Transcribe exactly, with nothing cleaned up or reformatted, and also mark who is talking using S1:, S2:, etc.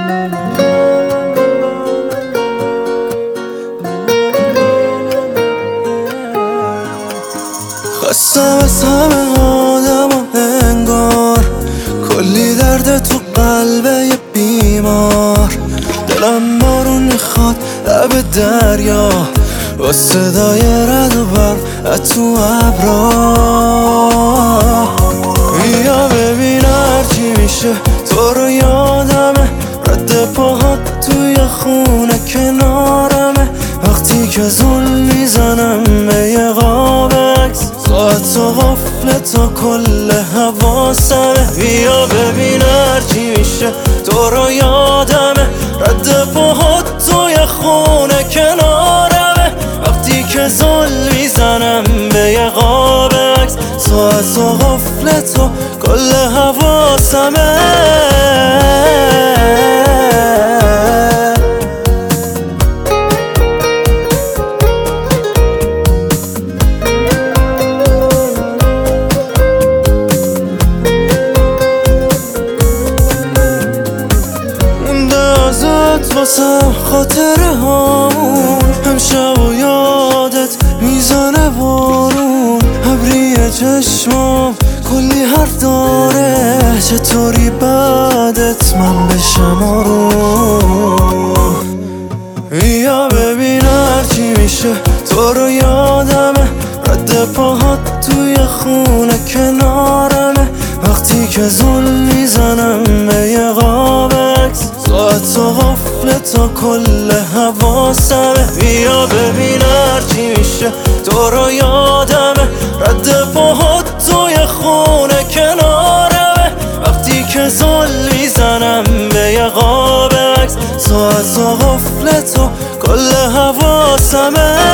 S1: خستم از همه آدم و انگار کلی درد تو قلب یه بیمار. دلم بارون میخواد لب دریا با صدای رد و برق تو ابرا. بیا ببین هرچی میشه تو رو یادمه، رد پاهات توی خونه کنارمه. وقتی که زل میزنم به یه قاب عکس، ساعت و قفل تا کل حواسمه. بیا ببین هرچی میشه تو رو یادمه، رد پاهات توی خونه کنارمه. وقتی که زل میزنم به یه قاب عکس، ساعت و قفل تا کل حواسمه. واسم خاطره هامون، همشب و یادت میزنه بارون. ابری چشمام کلی حرف داره، چطوری بعدت من بشم آروم. بیا ببین هرچی میشه تو رو یادمه، رد پاهات توی خونه کنارمه. وقتی که زل میزنم به یه قاب عکس، ساعت و قفل تا کل حواسمه. بیا ببین هرچی میشه تو رو یادمه، رد پاهات توی خونه کنارمه. وقتی که زل میزنم به یه قاب عکس، ساعت و قفل تا کل حواسمه.